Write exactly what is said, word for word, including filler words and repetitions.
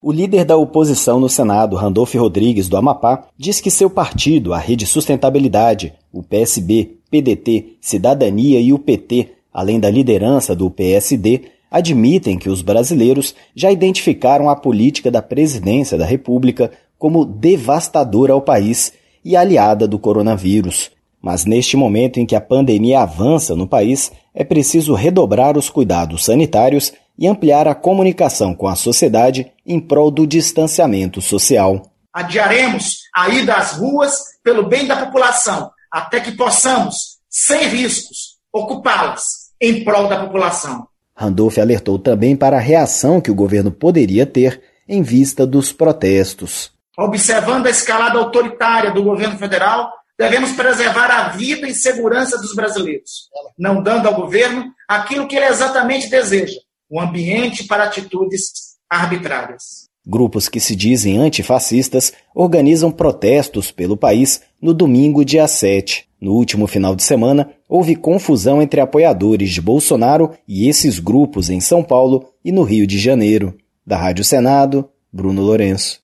O líder da oposição no Senado, Randolfo Rodrigues, do Amapá, diz que seu partido, a Rede Sustentabilidade, o P S B, P D T, Cidadania e o P T, além da liderança do P S D, admitem que os brasileiros já identificaram a política da presidência da República como devastadora ao país e aliada do coronavírus. Mas neste momento em que a pandemia avança no país, é preciso redobrar os cuidados sanitários e ampliar a comunicação com a sociedade em prol do distanciamento social. Adiaremos a ida às ruas pelo bem da população, até que possamos, sem riscos, ocupá-las em prol da população. Randolfo alertou também para a reação que o governo poderia ter em vista dos protestos. Observando a escalada autoritária do governo federal, devemos preservar a vida e segurança dos brasileiros, não dando ao governo aquilo que ele exatamente deseja, um ambiente para atitudes arbitrárias. Grupos que se dizem antifascistas organizam protestos pelo país no domingo, dia sete. No último final de semana, houve confusão entre apoiadores de Bolsonaro e esses grupos em São Paulo e no Rio de Janeiro. Da Rádio Senado, Bruno Lourenço.